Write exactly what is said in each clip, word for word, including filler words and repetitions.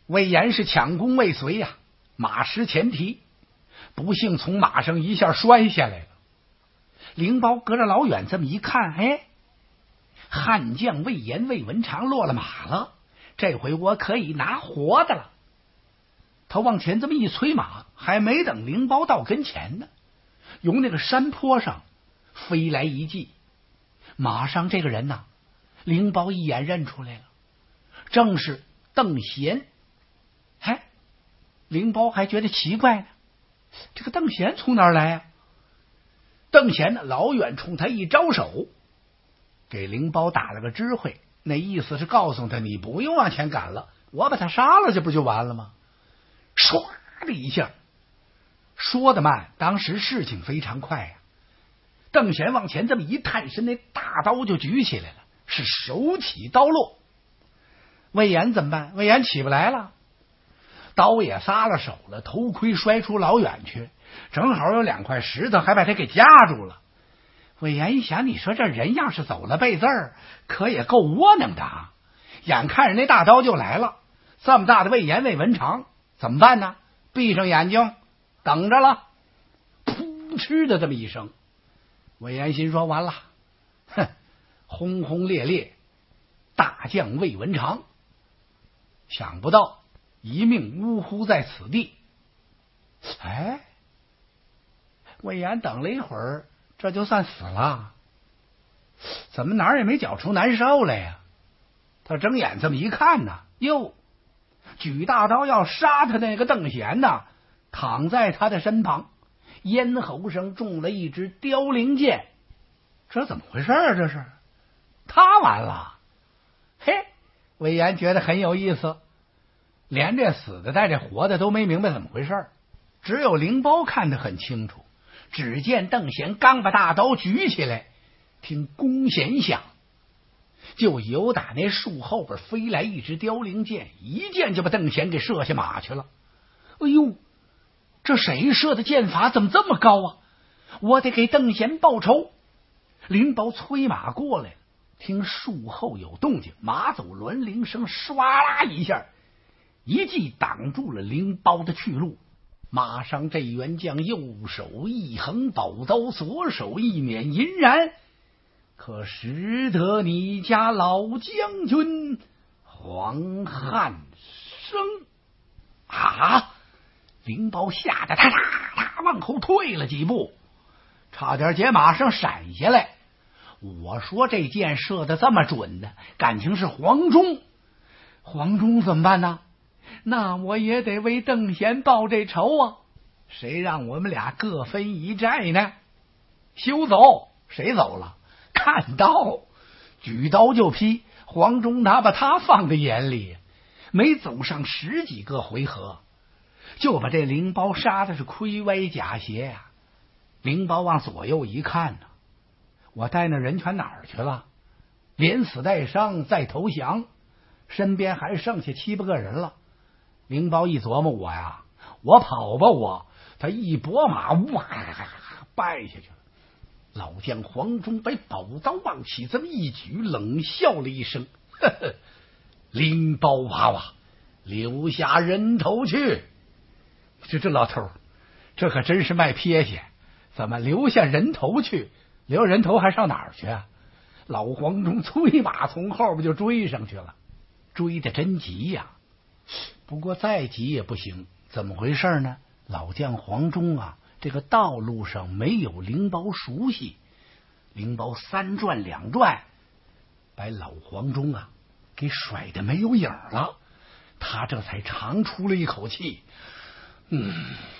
魏延是抢弓未遂呀、啊，马失前蹄，不幸从马上一下摔下来了。灵包隔着老远这么一看，哎，悍将魏延、魏文长落了马了，这回我可以拿活的了。他往前这么一催马，还没等灵包到跟前呢，由那个山坡上飞来一骑，马上这个人呐、啊，灵包一眼认出来了，正是邓贤。哎，灵包还觉得奇怪呢，这个邓贤从哪儿来啊？邓贤呢，老远冲他一招手，给灵包打了个知会，那意思是告诉他，你不用往前赶了，我把他杀了，这不就完了吗？唰的一下，说得慢，当时事情非常快呀、啊。邓贤往前这么一探身，那大刀就举起来了，是手起刀落。魏延怎么办？魏延起不来了，刀也撒了手了，头盔摔出老远去，正好有两块石头还把他给夹住了。魏延一想，你说这人要是走了背字儿，可也够窝囊的啊！眼看着那大刀就来了，这么大的魏延、魏文长怎么办呢？闭上眼睛等着了。噗嗤的这么一声，魏延心说完了，哼，轰轰烈烈，大将魏文长，想不到一命呜呼在此地。哎，魏延等了一会儿，这就算死了，怎么哪儿也没觉出难受来呀？他睁眼这么一看呢，哟，举大刀要杀他那个邓贤呐，躺在他的身旁，咽喉上中了一支凋零箭。这怎么回事啊？这是他完了。嘿，魏延觉得很有意思，连这死的带这活的都没明白怎么回事，只有灵包看得很清楚。只见邓贤刚把大刀举起来，听弓弦响，就由打那树后边飞来一支凋零箭，一箭就把邓贤给射下马去了。哎呦，这谁射的箭法怎么这么高啊？我得给邓贤报仇。灵包催马过来了，听树后有动静，马走轮铃声，唰啦一下，一记挡住了灵包的去路。马上这员将右手一横宝刀，左手一捻银髯，可识得你家老将军黄汉升啊！灵包吓得他他他往后退了几步，差点解马上闪下来。我说这箭射得这么准呢，感情是黄忠。黄忠怎么办呢？那我也得为邓贤报这仇啊！谁让我们俩各分一寨呢？休走！谁走了？看刀，举刀就劈。黄忠哪把他放在眼里？没走上十几个回合，就把这灵包杀的是盔歪甲斜呀、啊！灵包往左右一看呢，我带那人全哪儿去了？连死带伤再投降，身边还剩下七八个人了。灵包一琢磨，我呀，我跑吧我，他一拨马，哇，败下去了。老将黄忠把宝刀往起这么一举，冷笑了一声，呵呵，灵包娃娃，留下人头去。这这老头，这可真是卖撇下，怎么留下人头去？留人头还上哪儿去啊？老黄忠催马从后边就追上去了，追得真急呀！不过再急也不行，怎么回事呢？老将黄忠啊，这个道路上没有灵包熟悉，灵包三转两转，把老黄忠啊给甩得没有影了。他这才长出了一口气，嗯，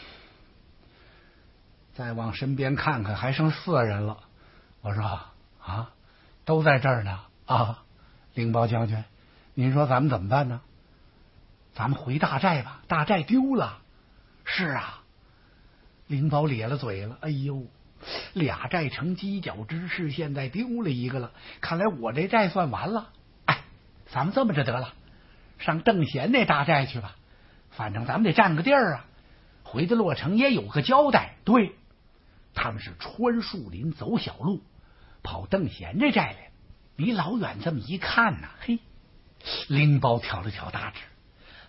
再往身边看看，还剩四人了。我说啊，都在这儿呢啊，灵包将军，您说咱们怎么办呢？咱们回大寨吧，大寨丢了。是啊，灵包咧了嘴了，哎呦，俩寨成犄角之势，现在丢了一个了，看来我这寨算完了。哎，咱们这么着得了，上邓贤那大寨去吧，反正咱们得占个地儿啊，回到洛城也有个交代。对，他们是穿树林走小路，跑邓贤这寨来，离老远这么一看呢，嘿，灵包挑了挑大指，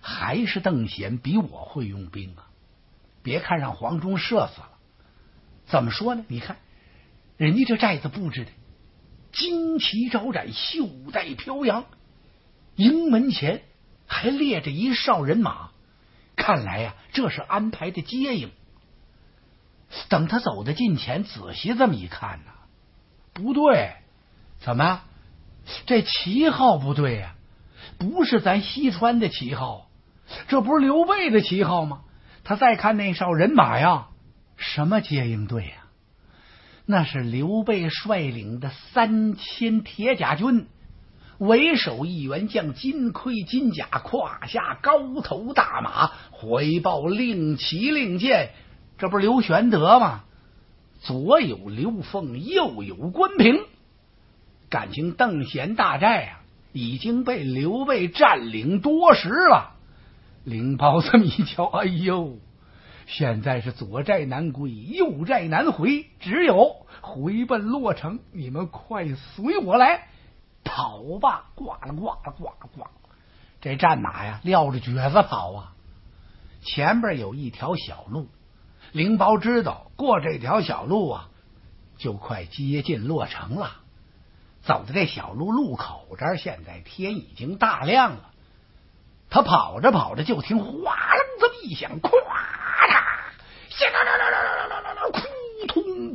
还是邓显比我会用兵啊！别看让黄忠射死了，怎么说呢？你看人家这寨子布置的旌旗招展，袖带飘扬，营门前还列着一哨人马，看来呀、啊，这是安排的接应。等他走到近前，仔细这么一看呢，不对，怎么这旗号不对呀、啊？不是咱西川的旗号，这不是刘备的旗号吗？他再看那哨人马呀，什么接应队呀？那是刘备率领的三千铁甲军，为首一员将金盔金甲，胯下高头大马，回报令旗令箭，这不是刘玄德吗？左有刘凤，右有关平，感情邓贤大寨啊已经被刘备占领多时了。灵包这么一瞧，哎呦，现在是左寨难归，右寨难回，只有回奔洛城，你们快随我来跑吧！呱啦呱啦呱啦呱啦，这战马呀撂着蹶子跑啊。前边有一条小路，灵包知道过这条小路啊就快接近洛城了。走到这小路路口这儿，现在天已经大亮了。他跑着跑着，就听哗楞这么一响，咵嚓，响啦啦啦啦啦啦啦啦，扑通！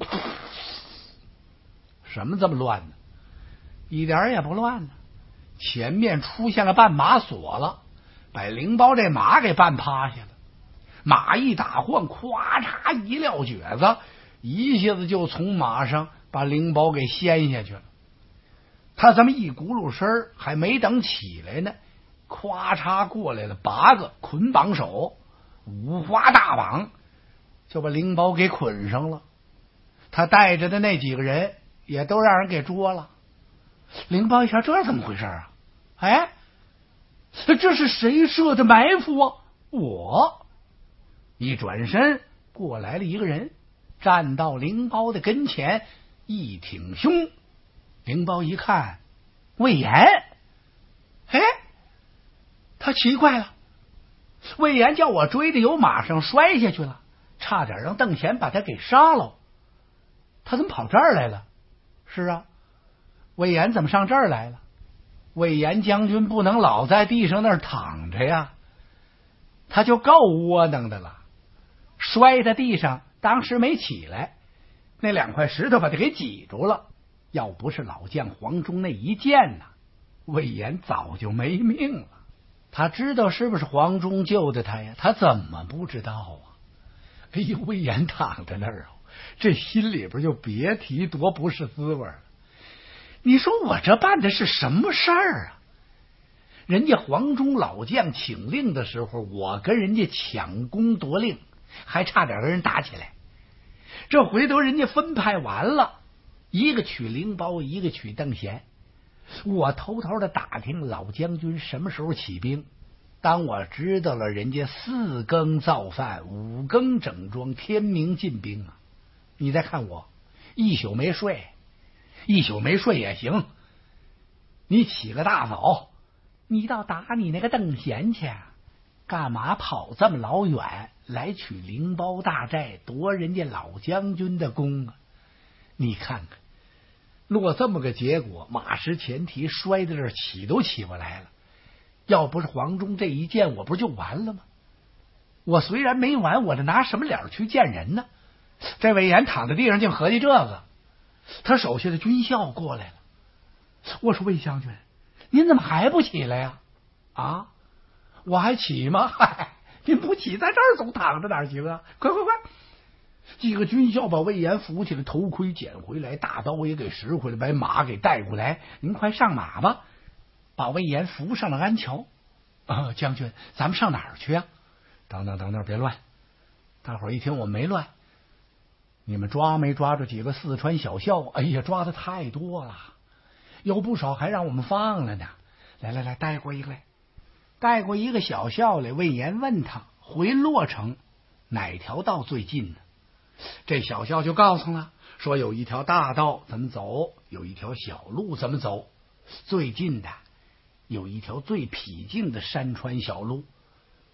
什么这么乱呢？一点也不乱呢。前面出现了绊马索了，把灵包这马给绊趴下了。马一打晃，咵嚓一撂蹶子，一下子就从马上把灵包给掀下去了。他这么一轱辘身儿，还没等起来呢，咵嚓过来了八个捆绑手，五花大绑，就把灵包给捆上了。他带着的那几个人也都让人给捉了。灵包一瞧，这是怎么回事啊？哎，这是谁设的埋伏啊？我一转身，过来了一个人，站到灵包的跟前，一挺胸。灵包一看，魏延，哎，他奇怪了，魏延叫我追的由马上摔下去了，差点让邓贤把他给杀了，他怎么跑这儿来了？是啊，魏延怎么上这儿来了？魏延将军不能老在地上那儿躺着呀，他就够窝囊的了，摔在地上，当时没起来，那两块石头把他给挤住了。要不是老将黄忠那一剑呢、啊，魏延早就没命了。他知道是不是黄忠救的他呀？他怎么不知道啊？哎呦，魏延躺在那儿啊，这心里边就别提多不是滋味了。你说我这办的是什么事儿啊？人家黄忠老将请令的时候，我跟人家抢功夺令，还差点跟人打起来。这回头人家分派完了，一个取灵包，一个取邓贤。我偷偷的打听老将军什么时候起兵。当我知道了人家四更造饭，五更整装，天明进兵啊！你再看我一宿没睡，一宿没睡也行。你起个大早，你倒打你那个邓贤去，干嘛跑这么老远来取灵包大寨，夺人家老将军的功啊？你看看，落这么个结果，马失前蹄，摔在这儿起都起不来了。要不是黄忠这一剑，我不是就完了吗？我虽然没完，我这拿什么脸去见人呢？这魏延躺在地上，竟合计这个。他手下的军校过来了，我说魏将军，您怎么还不起来呀？啊，我还起吗？嗨，您不起，在这儿总躺着哪行啊？快快快！几个军校把魏延扶起来，头盔捡回来，大刀也给拾回来，把马给带过来。您快上马吧，把魏延扶上了安桥。啊，将军，咱们上哪儿去啊？等等等等，别乱！大伙儿一听我没乱，你们抓没抓住几个四川小校？哎呀，抓的太多了，有不少还让我们放了呢。来来来，带过一个来，带过一个小校来。魏延问他回洛城哪条道最近呢？这小校就告诉了，说有一条大道怎么走，有一条小路怎么走，最近的有一条最僻静的山川小路，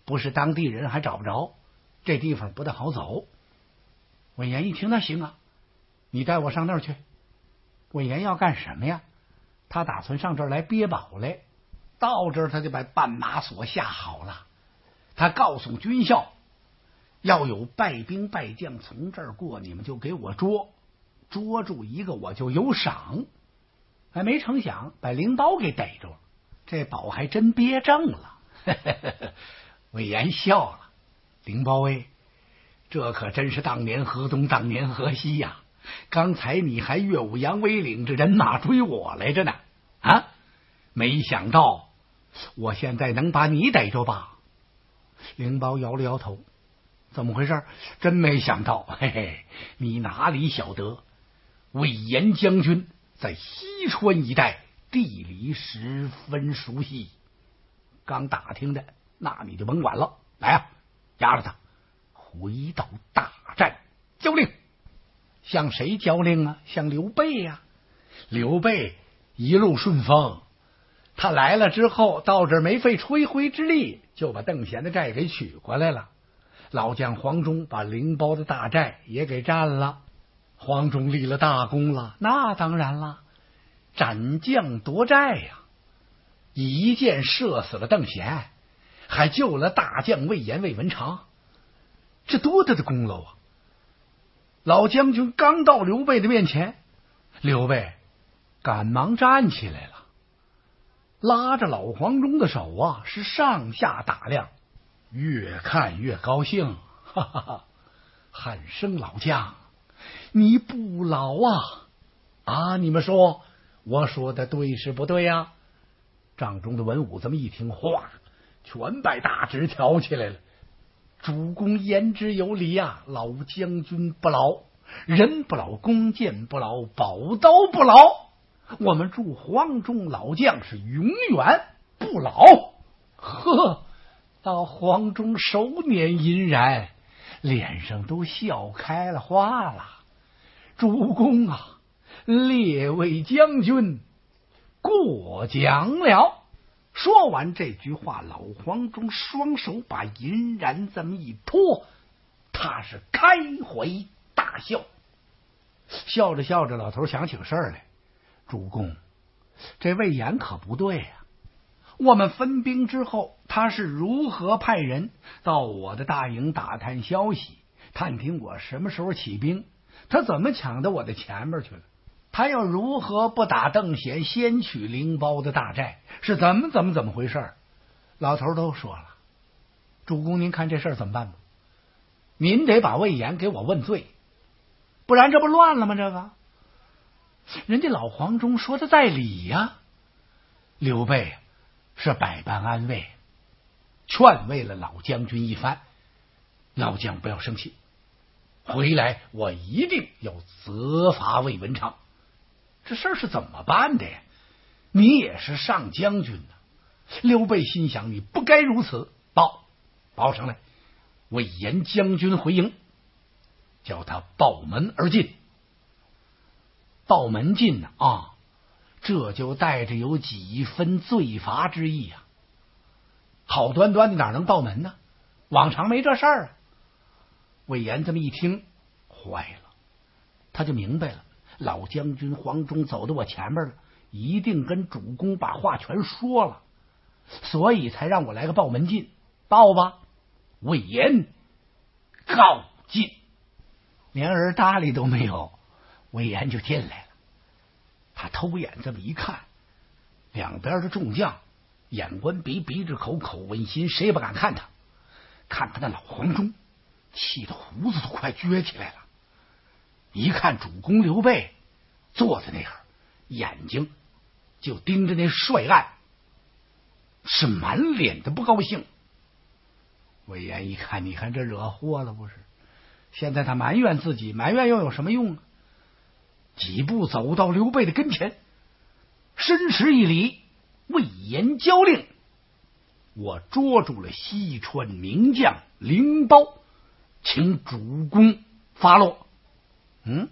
不是当地人还找不着，这地方不大好走。魏延一听，那行啊，你带我上那儿去。魏延要干什么呀？他打算上这儿来憋宝来。到这儿他就把绊马索下好了，他告诉军校，要有败兵败将从这儿过，你们就给我捉，捉住一个我就有赏。还没成想把灵包给逮住了，这宝还真憋正了。魏延笑了，灵包哎，这可真是当年河东当年河西呀、啊！刚才你还岳武扬威领着人马追我来着呢，啊！没想到我现在能把你逮着吧？灵包摇了摇头，怎么回事？真没想到，嘿嘿，你哪里晓得，魏延将军在西川一带地理十分熟悉。刚打听的，那你就甭管了。来啊，押着他回到大战交令。向谁交令啊？向刘备呀、啊。刘备一路顺风，他来了之后，到这儿没费吹灰之力，就把邓贤的寨给取过来了。老将黄忠把灵包的大寨也给占了。黄忠立了大功了，那当然了，斩将夺寨呀、啊，一箭射死了邓贤，还救了大将魏延、魏文长，这多大的功劳啊！老将军刚到刘备的面前，刘备赶忙站起来了，拉着老黄忠的手啊，是上下打量，越看越高兴，哈哈哈！喊声老将，你不老啊！啊，你们说我说的对是不对呀、啊？帐中的文武这么一听，哗，全把大纸挑起来了。主公言之有理呀、啊，老将军不老，人不老，弓箭不老，宝刀不老，我们祝黄忠老将是永远不老。呵，老黄忠手捻银髯，脸上都笑开了花了。主公啊，列位将军过奖了。说完这句话，老黄忠双手把银髯这么一托，他是开怀大笑。笑着笑着，老头想起个事儿来，主公，这魏延可不对呀、啊！我们分兵之后，他是如何派人到我的大营打探消息，探听我什么时候起兵？他怎么抢到我的前面去了？他又如何不打邓贤，先取灵包的大寨？是怎么怎么怎么回事？老头都说了，主公您看这事儿怎么办吧？您得把魏延给我问罪，不然这不乱了吗？这个人家老黄忠说的在理呀、啊。刘备是百般安慰，劝慰了老将军一番。老将不要生气，回来我一定要责罚魏文长。这事儿是怎么办的呀？你也是上将军呢。刘备心想，你不该如此。报报上来，魏延将军回营，叫他报门而进。报门进呢啊，这就带着有几分罪罚之意啊。好端端的哪能报门呢？往常没这事儿啊。魏延这么一听，坏了，他就明白了。老将军黄忠走到我前面了，一定跟主公把话全说了，所以才让我来个报门进。报吧！魏延告进，连人搭理都没有，魏延就进来了。他偷眼这么一看，两边的众将眼观鼻，鼻着口，口问心，谁也不敢看他。看他那老黄忠，气得胡子都快撅起来了。一看主公刘备坐在那儿，眼睛就盯着那帅案，是满脸的不高兴。魏延一看，你看这惹祸了不是？现在他埋怨自己，埋怨又有什么用啊？几步走到刘备的跟前，深施一礼，魏延交令，我捉住了西川名将灵包，请主公发落。嗯，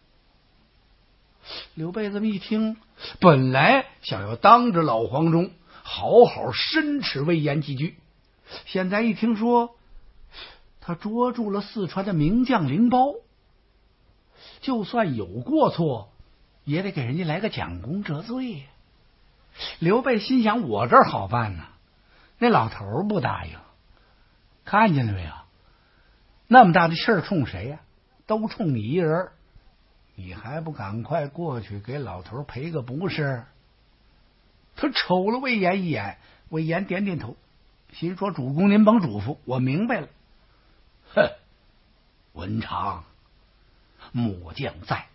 刘备这么一听，本来想要当着老黄忠好好申斥魏延几句， 现在一听说他捉住了四川的名将灵包，就算有过错，也得给人家来个蒋公折罪呀。刘备心想，我这儿好办呢，那老头不答应。看见了没有？那么大的事儿冲谁呀？都冲你一人，你还不赶快过去给老头赔个不是？他瞅了魏延一眼，魏延点点头，心说：“主公您甭嘱咐，我明白了。”哼，文长，末将在，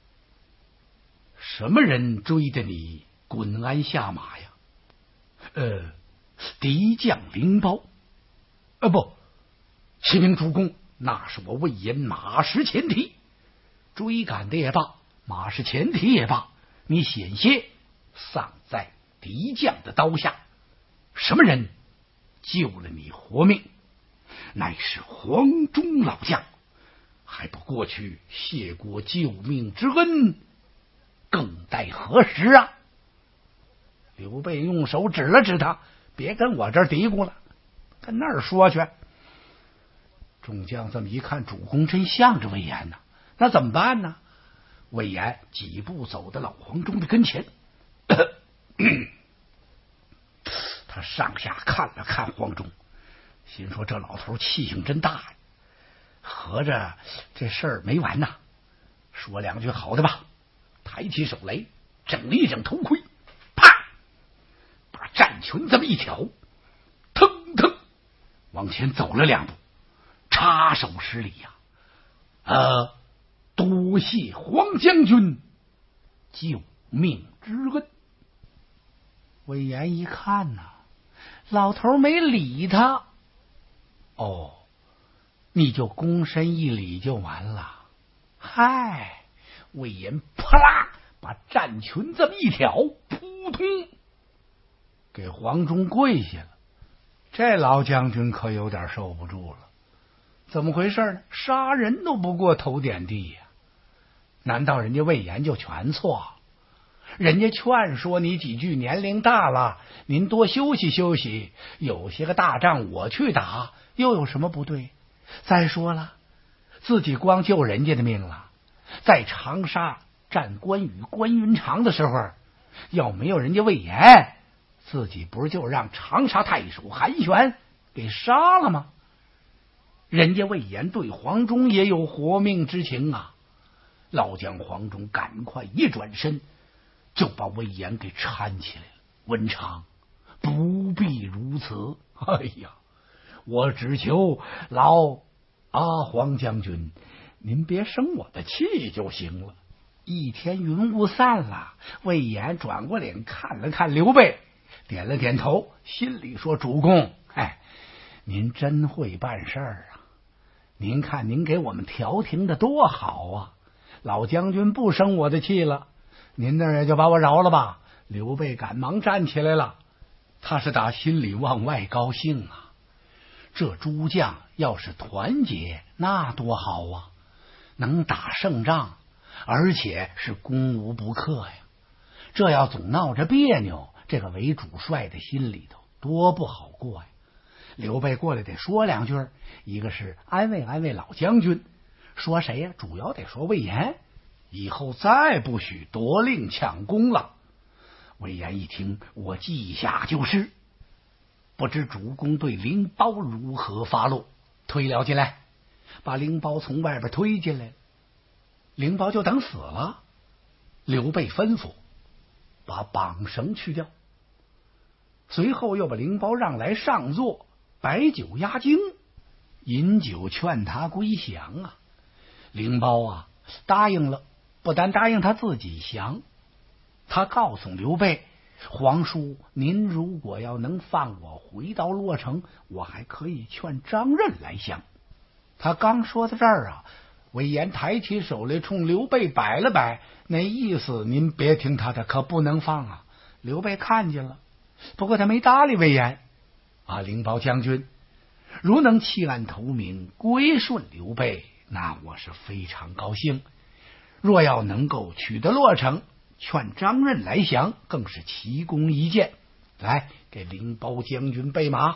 什么人追着你滚鞍下马呀？呃，敌将灵包。呃，不，启禀主公，那是我魏延马失前蹄，追赶的也罢，马失前蹄也罢，你险些丧在敌将的刀下。什么人救了你活命？乃是黄忠老将，还不过去谢过救命之恩，更待何时啊？刘备用手指了指他，别跟我这儿嘀咕了，跟那儿说去。众将这么一看，主公真向着魏延呢，那怎么办呢？魏延几步走到老黄忠的跟前，他上下看了看黄忠，心说这老头气性真大呀，合着这事儿没完呐。说两句好的吧，抬起手来，整一整头盔，啪，把战裙这么一挑，腾腾往前走了两步，插手施礼呀、啊，呃，多谢黄将军救命之恩。魏延一看呐、啊，老头没理他，哦，你就躬身一礼就完了。嗨，魏延啪啦把战裙这么一挑，扑通给黄忠跪下了。这老将军可有点受不住了，怎么回事呢？杀人都不过头点地呀、啊，难道人家魏延就全错？人家劝说你几句，年龄大了，您多休息休息，有些个大仗我去打，又有什么不对？再说了，自己光救人家的命了，在长沙战关羽、关云长的时候，要没有人家魏延，自己不是就让长沙太守韩玄给杀了吗？人家魏延对黄忠也有活命之情啊！老将黄忠赶快一转身，就把魏延给搀起来了。文长，不必如此。哎呀，我只求老阿黄将军，您别生我的气就行了。一天云雾散了，魏延转过脸看了看刘备，点了点头，心里说：主公，哎，您真会办事儿啊！您看您给我们调停的多好啊！老将军不生我的气了，您那也就把我饶了吧。刘备赶忙站起来了，他是打心里往外高兴啊！这诸将要是团结，那多好啊！能打胜仗，而且是攻无不克呀！这要总闹着别扭，这个为主帅的心里头多不好过呀！刘备过来得说两句，一个是安慰安慰老将军，说谁呀？主要得说魏延，以后再不许夺令抢功了。魏延一听，我记下就是。不知主公对灵包如何发落？推了进来，把灵包从外边推进来，灵包就等死了。刘备吩咐把绑绳去掉，随后又把灵包让来上座，摆酒压惊，饮酒劝他归降啊。灵包啊答应了，不但答应他自己降，他告诉刘备，皇叔，您如果要能放我回到洛城，我还可以劝张任来降。他刚说到这儿啊，魏延抬起手来冲刘备摆了摆，那意思您别听他的，可不能放啊。刘备看见了，不过他没搭理魏延啊。灵包将军如能弃暗投明，归顺刘备，那我是非常高兴。若要能够取得洛城，劝张任来降，更是奇功一件。来，给灵包将军备马。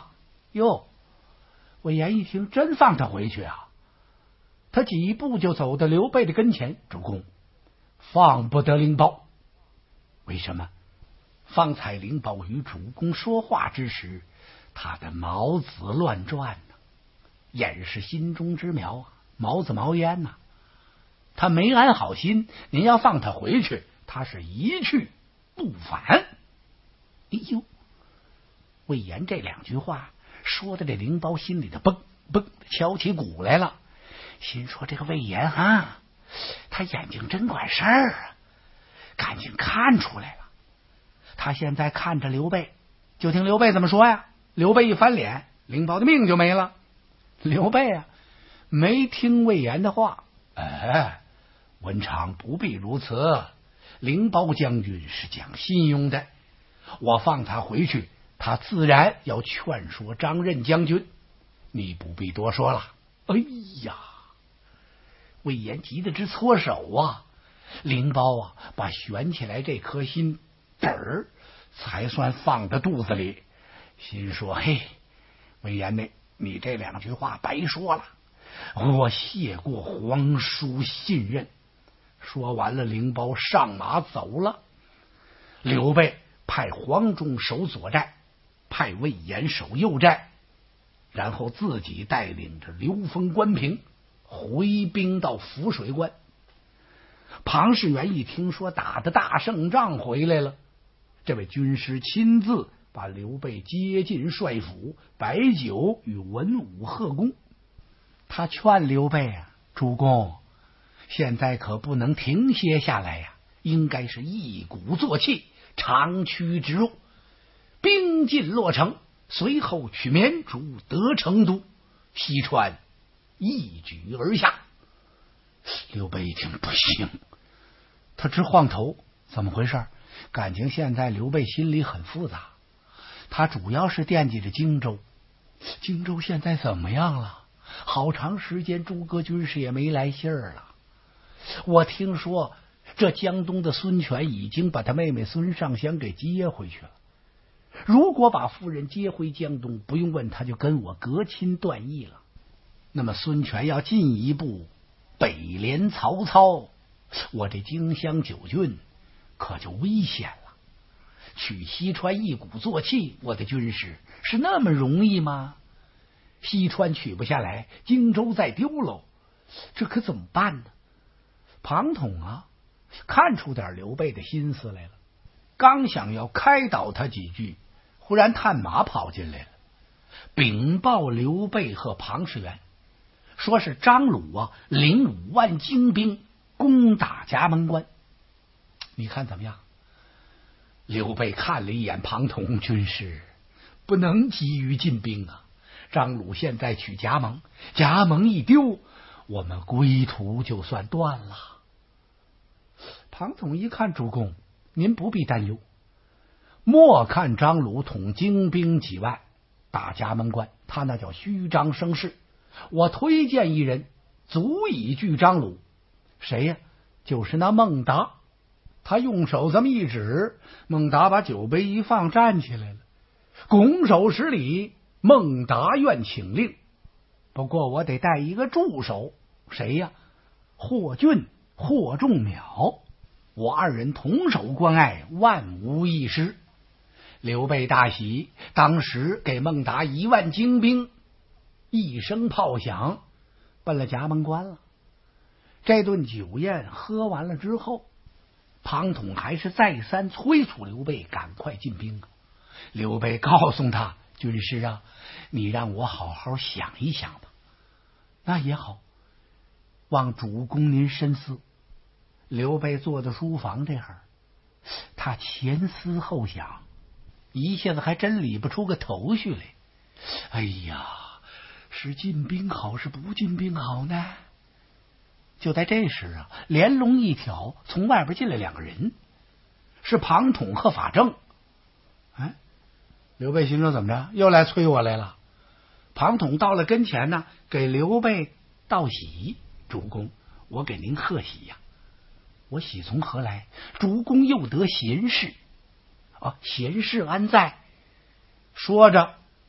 哟，魏延一听，真放他回去啊！他几步就走到刘备的跟前，主公，放不得灵包。为什么？方才灵包与主公说话之时，他的毛子乱转呢，掩是心中之苗啊，毛子冒烟呐。他没安好心，您要放他回去，他是一去不返。哎呦，魏延这两句话说的这灵包心里头嘣嘣敲起鼓来了，心说这个魏延啊，他眼睛真管事儿啊，赶紧看出来了。他现在看着刘备，就听刘备怎么说呀？刘备一翻脸，灵包的命就没了。刘备啊，没听魏延的话，哎，文长不必如此，灵包将军是讲信用的，我放他回去，他自然要劝说张任将军，你不必多说了。哎呀，魏延急得直搓手啊！灵包啊，把悬起来这颗心本儿才算放到肚子里，心说：嘿，魏延呢，你这两句话白说了，我谢过皇叔信任。说完了，灵包上马走了。刘备派黄忠守左寨，派魏延守右寨，然后自己带领着刘封、关平回兵到涪水关。庞士元一听说打的大胜仗回来了，这位军师亲自把刘备接进帅府，摆酒与文武贺功。他劝刘备啊，主公，现在可不能停歇下来呀、啊，应该是一鼓作气，长驱直入，兵进洛城，随后取绵竹，得成都，西川一举而下。刘备一听不行，他直晃头，怎么回事？感情现在刘备心里很复杂，他主要是惦记着荆州。荆州现在怎么样了？好长时间诸葛军师也没来信儿了。我听说这江东的孙权已经把他妹妹孙尚香给接回去了。如果把夫人接回江东，不用问他就跟我隔亲断义了。那么孙权要进一步北联曹操，我这荆襄九郡可就危险了。取西川一鼓作气，我的军师是那么容易吗？西川取不下来，荆州再丢喽，这可怎么办呢？庞统啊，看出点刘备的心思来了，刚想要开导他几句，忽然探马跑进来了，禀报刘备和庞士元，说是张鲁啊领五万精兵攻打葭萌关。你看怎么样？刘备看了一眼庞统，军师不能急于进兵啊，张鲁现在取葭萌，葭萌一丢，我们归途就算断了。庞统一看，主公您不必担忧，莫看张鲁统精兵几万打葭萌关，他那叫虚张声势。我推荐一人足以拒张鲁，谁呀？就是那孟达。他用手这么一指，孟达把酒杯一放，站起来了，拱手施礼，孟达愿请令，不过我得带一个助手。谁呀？霍峻、霍仲邈，我二人同守关隘，万无一失。刘备大喜，当时给孟达一万精兵，一声炮响，奔了葭萌关了。这顿酒宴喝完了之后，庞统还是再三催促刘备赶快进兵啊。刘备告诉他，军师啊，你让我好好想一想吧。那也好，望主公您深思。刘备坐在书房这儿，他前思后想，一下子还真理不出个头绪来。哎呀，是进兵好是不进兵好呢？就在这时啊，连笼一挑，从外边进来两个人，是庞统和法正。哎，刘备心说怎么着，又来催我来了。庞统到了跟前呢，给刘备道喜，主公，我给您贺喜呀、啊。我喜从何来？主公又得贤士啊，贤士安在？说着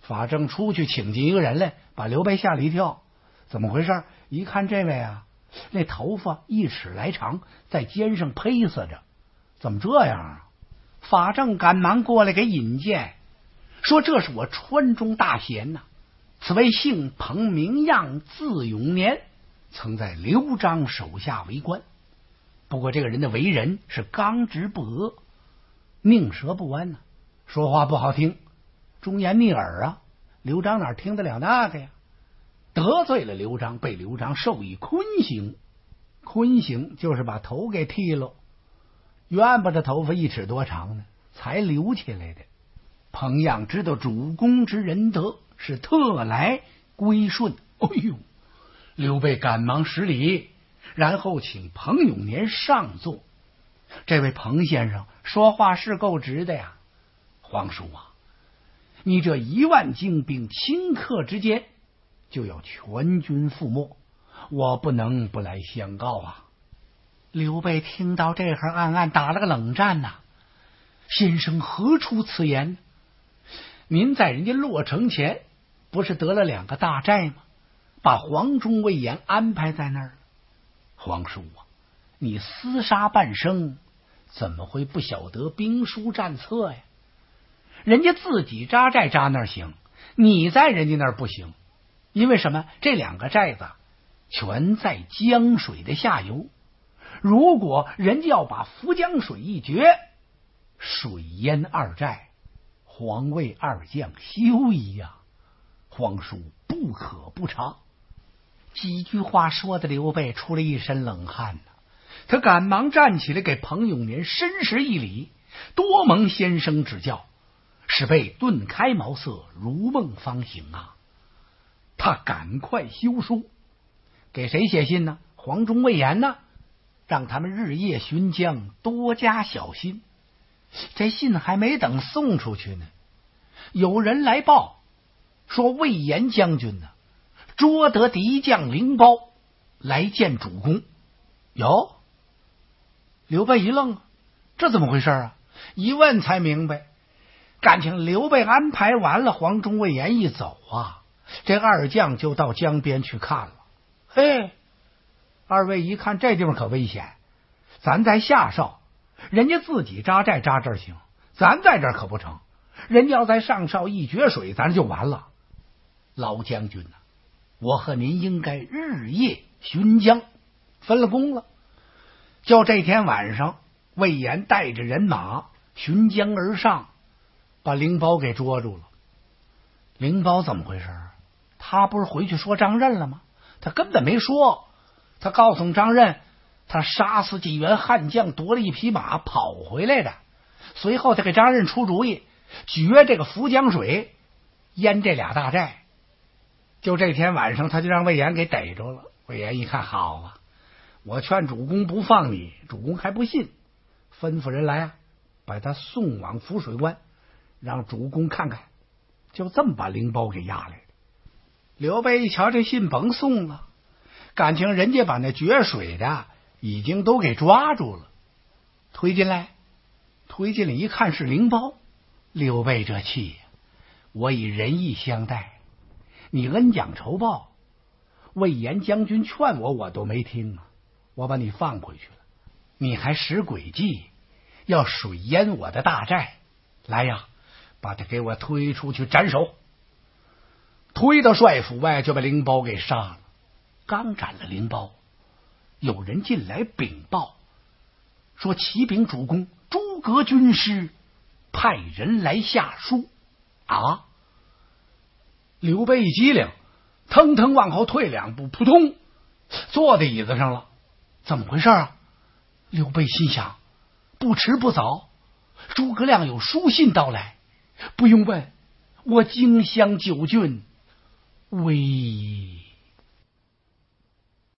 法正出去请进一个人来，把刘备吓了一跳。怎么回事？一看这位啊，那头发一尺来长，在肩上披撒着，怎么这样啊？法正赶忙过来给引荐，说这是我川中大贤呐、啊，此为姓彭名样，字永年，曾在刘璋手下为官。不过这个人的为人是刚直不阿，宁舌不弯呐、啊，说话不好听，忠言逆耳啊。刘璋哪听得了那个呀？得罪了刘璋，被刘璋授以坤刑。坤刑就是把头给剃了，原本的头发一尺多长呢，才留起来的。彭样知道主公之仁德，是特来归顺。哎呦，刘备赶忙施礼，然后请彭永年上座。这位彭先生说话是够直的呀。皇叔啊，你这一万精兵顷刻之间就要全军覆没，我不能不来相告啊。刘备听到这会儿，暗暗打了个冷战呐、啊。先生何出此言？您在人家洛城前不是得了两个大寨吗？把黄忠、魏延安排在那儿。皇叔啊，你厮杀半生，怎么会不晓得兵书战策呀？人家自己扎寨扎那儿行，你在人家那儿不行。因为什么？这两个寨子全在江水的下游，如果人家要把涪江水一决，水淹二寨，黄魏二将休矣呀！皇叔不可不察。几句话说的刘备出了一身冷汗呢，他赶忙站起来给彭永年深施一礼，多蒙先生指教，使备顿开茅塞，如梦方醒啊！他赶快修书，给谁写信呢？黄忠、魏延呢？让他们日夜巡江，多加小心。这信还没等送出去呢，有人来报说魏延将军呢捉得敌将灵包来见主公。哟，刘备一愣，这怎么回事啊？一问才明白，感情刘备安排完了，黄忠、魏延一走啊，这二将就到江边去看了。嘿，二位一看这地方可危险，咱在下哨，人家自己扎寨扎这儿行，咱在这儿可不成。人家要在上哨一决水，咱就完了。老将军啊，我和您应该日夜巡江，分了工了。就这天晚上，魏延带着人马巡江而上，把灵包给捉住了。灵包怎么回事？他不是回去说张任了吗？他根本没说，他告诉张任，他杀死几员悍将，夺了一匹马，跑回来的。随后他给张任出主意，决这个涪江水，淹这俩大寨。就这天晚上，他就让魏延给逮着了。魏延一看，好啊，我劝主公不放你，主公还不信，吩咐人来啊，把他送往涪水关，让主公看看。就这么把灵包给押来了。刘备一瞧这信甭送了，感情人家把那决水的已经都给抓住了，推进来，推进来一看是灵包。刘备这气呀，我以仁义相待，你恩将仇报，魏延将军劝我，我都没听啊，我把你放回去了，你还使诡计，要水淹我的大寨，来呀，把他给我推出去斩首。推到帅府外，就把灵包给杀了。刚斩了灵包，有人进来禀报，说启禀主公，诸葛军师派人来下书啊！刘备一激灵，腾腾往后退两步，扑通坐在椅子上了。怎么回事啊？刘备心想，不迟不早，诸葛亮有书信到来，不用问，我荆襄九郡危